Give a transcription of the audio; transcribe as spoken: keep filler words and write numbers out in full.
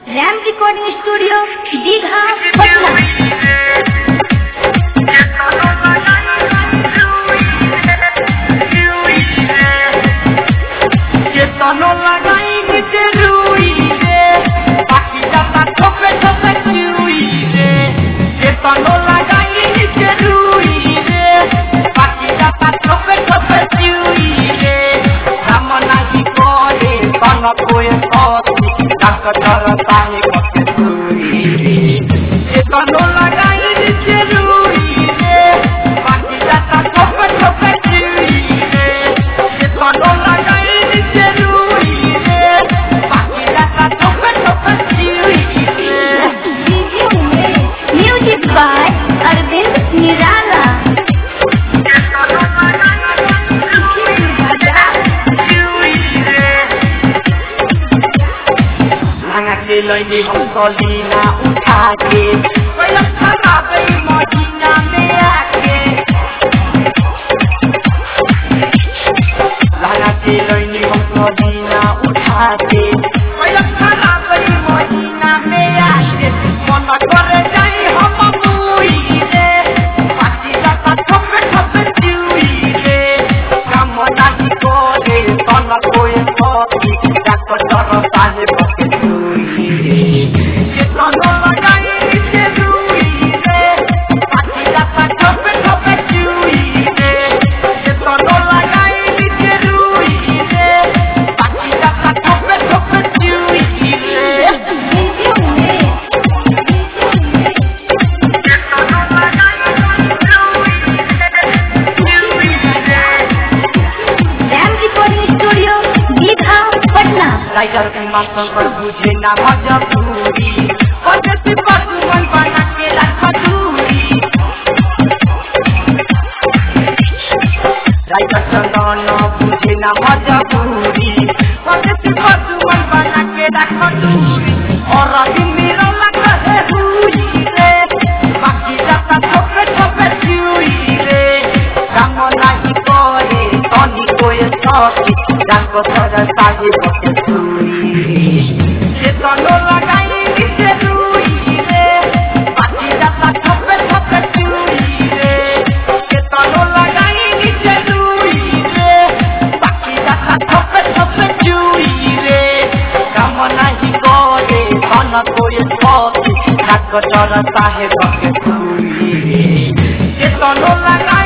RAM recording studio Digha Patna. लैनी हम सलीना उठा के खा गई मदीना में आके लगा के लैनी हम सलीना उठा के खा गई मदीना में आके मन करे जाई हम मुई रे बाकी जाता ठोके ठोके जुई रे काम नाही करे तन कोई सती जात तर साले बके पर बुझे ना मजबूरी पद्धति पर मन बना के रख दूरी राइटर चंदन बुझे ना मजबूरी पद्धति पर मन बना के रख दूरी और अभी मेरा लगा है हुई रे बाकी जाता ठोके ठोके जुई रे काम नहीं करे तनी कोई सती जान को सदा सागे बके तनो लगाई नीचे रुई रे बाकी जाता ठोके ठोके जुई रे के तनो लगाई नीचे रुई रे बाकी जाता ठोके ठोके जुई रे काम नहीं करे मन कोई सती नाक चरता है बके जुई रे के तनो लगा